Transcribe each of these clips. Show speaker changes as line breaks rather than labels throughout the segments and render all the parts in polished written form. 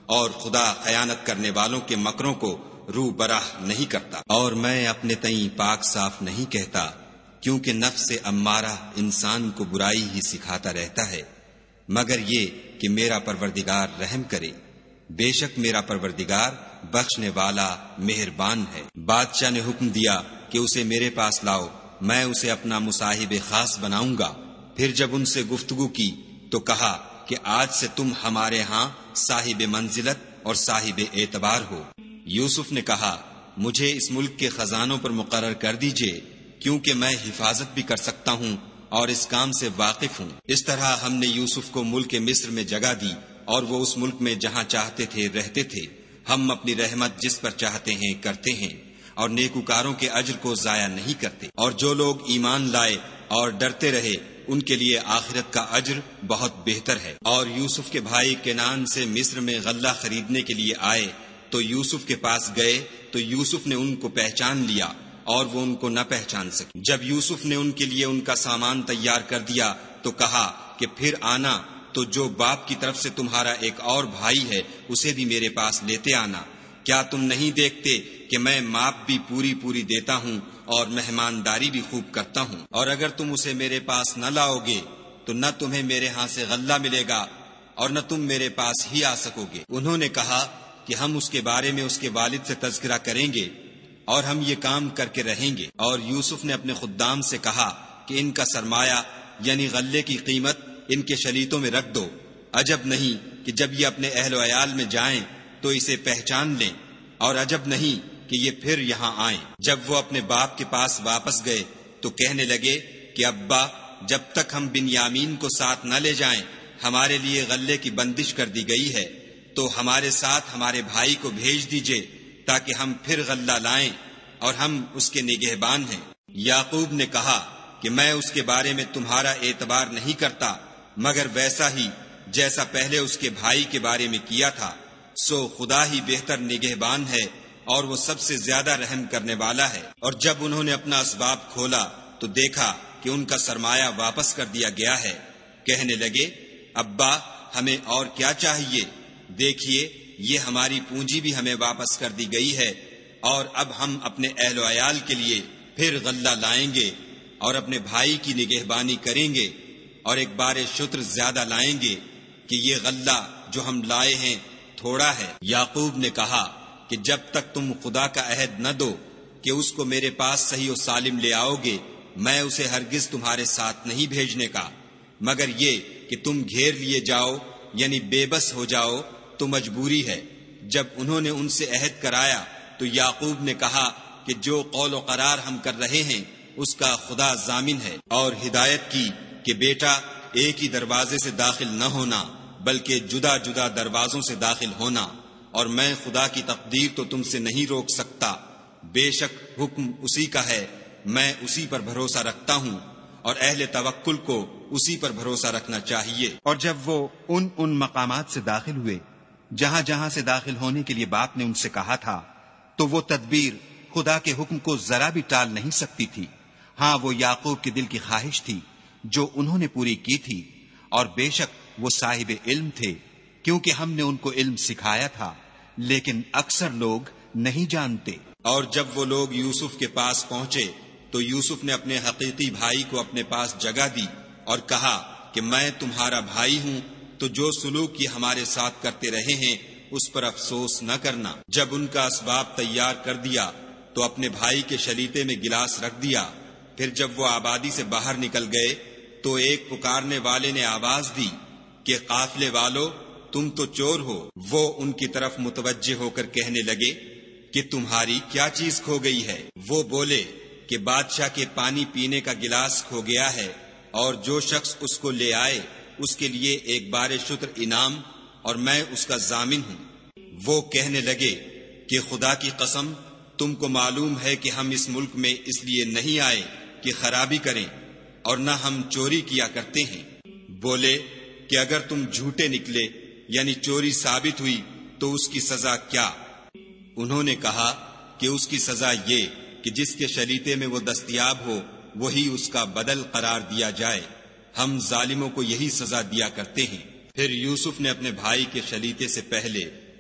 اور خدا خیانت کرنے والوں کے مکروں کو رو براہ نہیں کرتا۔ اور میں اپنے تئیں پاک صاف نہیں کہتا، کیونکہ نفس امارہ انسان کو برائی ہی سکھاتا رہتا ہے، مگر یہ کہ میرا پروردگار رحم کرے، بے شک میرا پروردگار بخشنے والا مہربان ہے۔ بادشاہ نے حکم دیا کہ اسے میرے پاس لاؤ، میں اسے اپنا مصاحب خاص بناؤں گا۔ پھر جب ان سے گفتگو کی تو کہا کہ آج سے تم ہمارے ہاں صاحب منزلت اور صاحب اعتبار ہو۔ یوسف نے کہا مجھے اس ملک کے خزانوں پر مقرر کر دیجئے، کیونکہ میں حفاظت بھی کر سکتا ہوں اور اس کام سے واقف ہوں۔ اس طرح ہم نے یوسف کو ملک مصر میں جگہ دی، اور وہ اس ملک میں جہاں چاہتے تھے رہتے تھے۔ ہم اپنی رحمت جس پر چاہتے ہیں کرتے ہیں، اور نیکوکاروں کے اجر کو ضائع نہیں کرتے۔ اور جو لوگ ایمان لائے اور ڈرتے رہے ان کے لیے آخرت کا اجر بہت بہتر ہے۔ اور یوسف کے بھائی کنعان سے مصر میں غلہ خریدنے کے لیے آئے تو یوسف کے پاس گئے تو یوسف نے ان کو پہچان لیا اور وہ ان کو نہ پہچان سکے۔ جب یوسف نے ان کے لیے ان کا سامان تیار کر دیا تو کہا کہ پھر آنا تو جو باپ کی طرف سے تمہارا ایک اور بھائی ہے اسے بھی میرے پاس لیتے آنا۔ کیا تم نہیں دیکھتے کہ میں ماپ بھی پوری دیتا ہوں اور مہمانداری بھی خوب کرتا ہوں؟ اور اگر تم اسے میرے پاس نہ لاؤ گے تو نہ تمہیں میرے ہاں سے غلہ ملے گا اور نہ تم میرے پاس ہی آ سکو گے۔ انہوں نے کہا کہ ہم اس کے بارے میں اس کے والد سے تذکرہ کریں گے اور ہم یہ کام کر کے رہیں گے۔ اور یوسف نے اپنے خدام سے کہا کہ ان کا سرمایہ یعنی غلے کی قیمت ان کے شلیتوں میں رکھ دو۔ عجب نہیں کہ جب یہ اپنے اہل و عیال میں جائیں تو اسے پہچان لیں، اور عجب نہیں کہ یہ پھر یہاں آئیں۔ جب وہ اپنے باپ کے پاس واپس گئے تو کہنے لگے کہ ابا، جب تک ہم بنیامین کو ساتھ نہ لے جائیں ہمارے لیے غلے کی بندش کر دی گئی ہے، تو ہمارے ساتھ ہمارے بھائی کو بھیج دیجئے تاکہ ہم پھر غلہ لائیں، اور ہم اس کے نگہبان ہیں۔ یعقوب نے کہا کہ میں اس کے بارے میں تمہارا اعتبار نہیں کرتا مگر ویسا ہی جیسا پہلے اس کے بھائی کے بارے میں کیا تھا، سو خدا ہی بہتر نگہبان ہے اور وہ سب سے زیادہ رحم کرنے والا ہے۔ اور جب انہوں نے اپنا اسباب کھولا تو دیکھا کہ ان کا سرمایہ واپس کر دیا گیا ہے۔ کہنے لگے ابا، ہمیں اور کیا چاہیے؟ دیکھیے یہ ہماری پونجی بھی ہمیں واپس کر دی گئی ہے، اور اب ہم اپنے اہل و عیال کے لیے پھر غلہ لائیں گے اور اپنے بھائی کی نگہبانی کریں گے، اور ایک بار شتر زیادہ لائیں گے کہ یہ غلہ جو ہم لائے ہیں تھوڑا ہے۔ یعقوب نے کہا کہ جب تک تم خدا کا عہد نہ دو کہ اس کو میرے پاس صحیح و سالم لے آؤ گے، میں اسے ہرگز تمہارے ساتھ نہیں بھیجنے کا، مگر یہ کہ تم گھیر لیے جاؤ یعنی بے بس ہو جاؤ تو مجبوری ہے۔ جب انہوں نے ان سے عہد کرایا تو یعقوب نے کہا کہ جو قول و قرار ہم کر رہے ہیں اس کا خدا ضامن ہے، اور ہدایت کی کہ بیٹا ایک ہی دروازے سے داخل نہ ہونا بلکہ جدا جدا دروازوں سے داخل ہونا، اور میں خدا کی تقدیر تو تم سے نہیں روک سکتا، بے شک حکم اسی کا ہے، میں اسی پر بھروسہ رکھتا ہوں، اور اہل توکل کو اسی پر بھروسہ رکھنا چاہیے۔ اور جب وہ ان مقامات سے داخل ہوئے جہاں جہاں سے داخل ہونے کے لیے باپ نے ان سے کہا تھا، تو وہ تدبیر خدا کے حکم کو ذرا بھی ٹال نہیں سکتی تھی۔ ہاں، وہ یعقوب کے دل کی خواہش تھی جو انہوں نے پوری کی تھی، اور بے شک وہ صاحب علم تھے، کیونکہ ہم نے ان کو علم سکھایا تھا، لیکن اکثر لوگ نہیں جانتے۔ اور جب وہ لوگ یوسف کے پاس پہنچے تو یوسف نے اپنے حقیقی بھائی کو اپنے پاس جگہ دی اور کہا کہ میں تمہارا بھائی ہوں، تو جو سلوک یہ ہمارے ساتھ کرتے رہے ہیں اس پر افسوس نہ کرنا۔ جب ان کا اسباب تیار کر دیا تو اپنے بھائی کے شلیتے میں گلاس رکھ دیا۔ پھر جب وہ آبادی سے باہر نکل گئے تو ایک پکارنے والے نے آواز دی کہ قافلے والو، تم تو چور ہو۔ وہ ان کی طرف متوجہ ہو کر کہنے لگے کہ تمہاری کیا چیز کھو گئی ہے؟ وہ بولے کہ بادشاہ کے پانی پینے کا گلاس کھو گیا ہے، اور جو شخص اس کو لے آئے اس کے لیے ایک بار شتر انعام، اور میں اس کا ضامن ہوں۔ وہ کہنے لگے کہ خدا کی قسم، تم کو معلوم ہے کہ ہم اس ملک میں اس لیے نہیں آئے کہ خرابی کریں، اور نہ ہم چوری کیا کرتے ہیں۔ بولے کہ اگر تم جھوٹے نکلے یعنی چوری ثابت ہوئی تو اس کی سزا کیا؟ انہوں نے کہا کہ اس کی سزا یہ کہ جس کے شلیتے میں وہ دستیاب ہو وہی اس کا بدل قرار دیا جائے، ہم ظالموں کو یہی سزا دیا کرتے ہیں۔ پھر یوسف نے اپنے بھائی کے شلیتے سے پہلے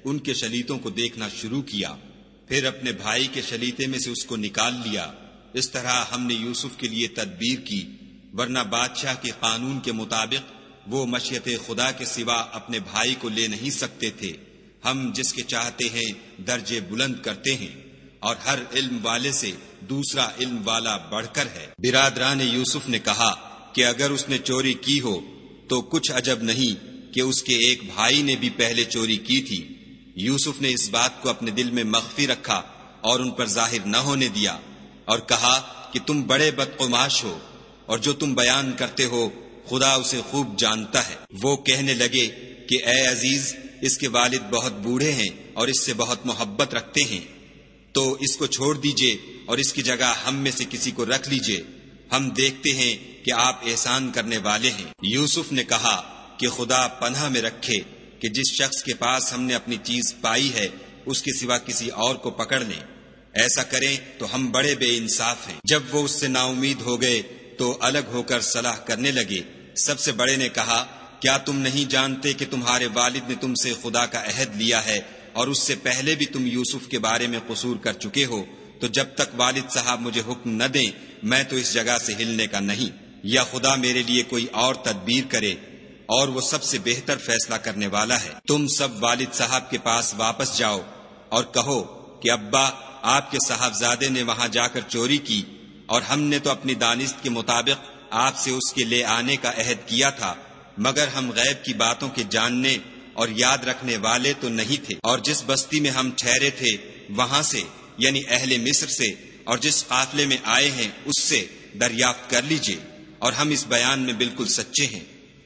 ان کے شلیتوں کو دیکھنا شروع کیا، پھر اپنے بھائی کے شلیتے میں سے اس کو نکال لیا۔ اس طرح ہم نے یوسف کے لیے تدبیر کی، ورنہ بادشاہ کے قانون کے مطابق وہ مشیت خدا کے سوا اپنے بھائی کو لے نہیں سکتے تھے۔ ہم جس کے چاہتے ہیں درجے بلند کرتے ہیں، اور ہر علم والے سے دوسرا علم والا بڑھ کر ہے۔ برادران یوسف نے کہا کہ اگر اس نے چوری کی ہو تو کچھ عجب نہیں کہ اس کے ایک بھائی نے بھی پہلے چوری کی تھی۔ یوسف نے اس بات کو اپنے دل میں مخفی رکھا اور ان پر ظاہر نہ ہونے دیا، اور کہا کہ تم بڑے بدقماش ہو، اور جو تم بیان کرتے ہو خدا اسے خوب جانتا ہے۔ وہ کہنے لگے کہ اے عزیز، اس کے والد بہت بوڑھے ہیں اور اس سے بہت محبت رکھتے ہیں، تو اس کو چھوڑ دیجئے اور اس کی جگہ ہم میں سے کسی کو رکھ لیجئے، ہم دیکھتے ہیں کہ آپ احسان کرنے والے ہیں۔ یوسف نے کہا کہ خدا پناہ میں رکھے کہ جس شخص کے پاس ہم نے اپنی چیز پائی ہے اس کے سوا کسی اور کو پکڑ لیں، ایسا کریں تو ہم بڑے بے انصاف ہیں۔ جب وہ اس سے نا امید ہو گئے تو الگ ہو کر صلاح کرنے لگے۔ سب سے بڑے نے کہا، کیا تم نہیں جانتے کہ تمہارے والد نے تم سے خدا کا عہد لیا ہے، اور اس سے پہلے بھی تم یوسف کے بارے میں قصور کر چکے ہو؟ تو جب تک والد صاحب مجھے حکم نہ دیں میں تو اس جگہ سے ہلنے کا نہیں، یا خدا میرے لیے کوئی اور تدبیر کرے، اور وہ سب سے بہتر فیصلہ کرنے والا ہے۔ تم سب والد صاحب کے پاس واپس جاؤ اور کہو کہ ابا، آپ کے صاحبزادے نے وہاں جا کر چوری کی، اور ہم نے تو اپنی دانست کے مطابق آپ سے اس کے لے آنے کا عہد کیا تھا، مگر ہم غیب کی باتوں کے جاننے اور یاد رکھنے والے تو نہیں تھے، اور جس بستی میں ہم ٹھہرے تھے وہاں سے، یعنی اہل مصر سے، اور جس قافلے میں آئے ہیں اس سے دریافت کر لیجئے، اور ہم اس بیان میں بالکل سچے ہیں۔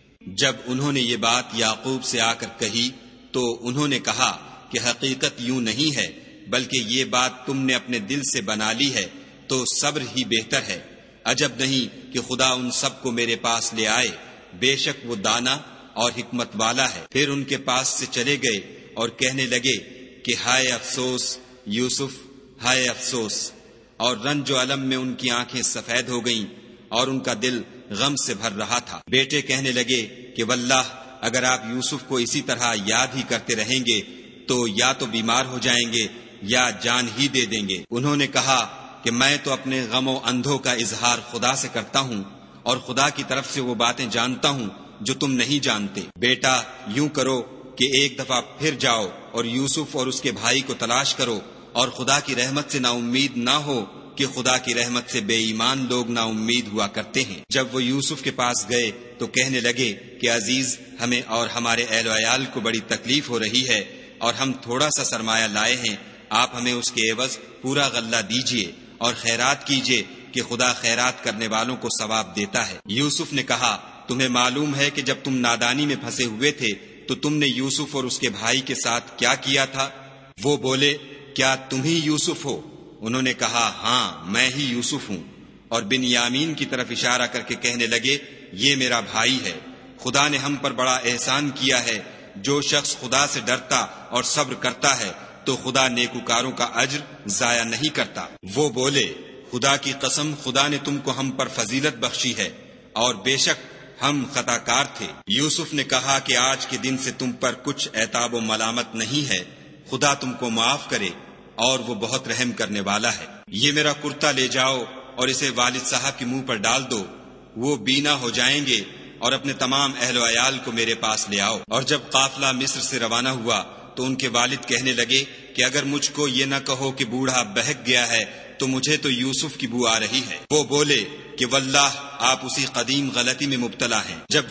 جب انہوں نے یہ بات یعقوب سے آ کر کہی تو انہوں نے کہا کہ حقیقت یوں نہیں ہے، بلکہ یہ بات تم نے اپنے دل سے بنا لی ہے، تو صبر ہی بہتر ہے۔ عجب نہیں کہ خدا ان سب کو میرے پاس لے آئے، بے شک وہ دانا اور حکمت والا ہے۔ پھر ان کے پاس سے چلے گئے اور کہنے لگے کہ ہائے افسوس یوسف، ہائے افسوس، اور رنج و الم میں ان کی آنکھیں سفید ہو گئیں اور ان کا دل غم سے بھر رہا تھا۔ بیٹے کہنے لگے کہ واللہ اگر آپ یوسف کو اسی طرح یاد ہی کرتے رہیں گے تو یا تو بیمار ہو جائیں گے یا جان ہی دے دیں گے۔ انہوں نے کہا کہ میں تو اپنے غم و اندھوں کا اظہار خدا سے کرتا ہوں، اور خدا کی طرف سے وہ باتیں جانتا ہوں جو تم نہیں جانتے۔ بیٹا یوں کرو کہ ایک دفعہ پھر جاؤ اور یوسف اور اس کے بھائی کو تلاش کرو، اور خدا کی رحمت سے نا امید نہ ہو کہ خدا کی رحمت سے بے ایمان لوگ نا امید ہوا کرتے ہیں۔ جب وہ یوسف کے پاس گئے تو کہنے لگے کہ عزیز، ہمیں اور ہمارے اہل و عیال کو بڑی تکلیف ہو رہی ہے، اور ہم تھوڑا سا سرمایہ لائے ہیں، آپ ہمیں اس کے عوض پورا غلہ دیجئے اور خیرات کیجئے کہ خدا خیرات کرنے والوں کو ثواب دیتا ہے۔ یوسف نے کہا، تمہیں معلوم ہے کہ جب تم نادانی میں پھنسے ہوئے تھے تو تم نے یوسف اور اس کے بھائی کے ساتھ کیا کیا تھا؟ وہ بولے، کیا تم ہی یوسف ہو؟ انہوں نے کہا، ہاں میں ہی یوسف ہوں، اور بنیامین کی طرف اشارہ کر کے کہنے لگے، یہ میرا بھائی ہے، خدا نے ہم پر بڑا احسان کیا ہے۔ جو شخص خدا سے ڈرتا اور صبر کرتا ہے تو خدا نیکوکاروں کا اجر ضائع نہیں کرتا۔ وہ بولے، خدا کی قسم، خدا نے تم کو ہم پر فضیلت بخشی ہے، اور بے شک ہم خطا کار تھے۔ یوسف نے کہا کہ آج کے دن سے تم پر کچھ عتاب و ملامت نہیں ہے، خدا تم کو معاف کرے، اور وہ بہت رحم کرنے والا ہے۔ یہ میرا کرتا لے جاؤ اور اسے والد صاحب کے منہ پر ڈال دو، وہ بینا ہو جائیں گے، اور اپنے تمام اہل و عیال کو میرے پاس لے آؤ۔ اور جب قافلہ مصر سے روانہ ہوا تو ان کے والد کہنے لگے کہ اگر مجھ کو یہ نہ کہو کہ بوڑھا بہک گیا ہے تو مجھے تو یوسف کی بو آ رہی ہے۔ وہ بولے کہ واللہ آپ اسی قدیم غلطی میں مبتلا ہیں۔ جب